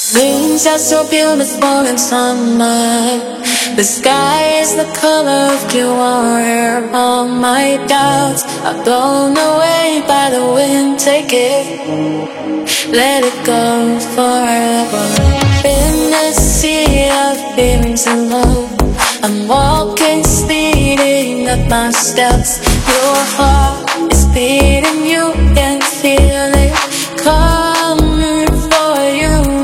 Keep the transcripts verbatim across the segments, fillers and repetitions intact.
Moons are so beautiful in summer. The sky is the color of clear water. All my doubts are blown away by the wind. Take it, let it go forever. In a sea of feelings and love, I'm walking, speeding up my steps. Your heart is beating, you can feel it coming for you.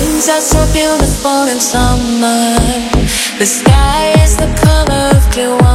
So beautiful in summer. The sky is the color of clear water.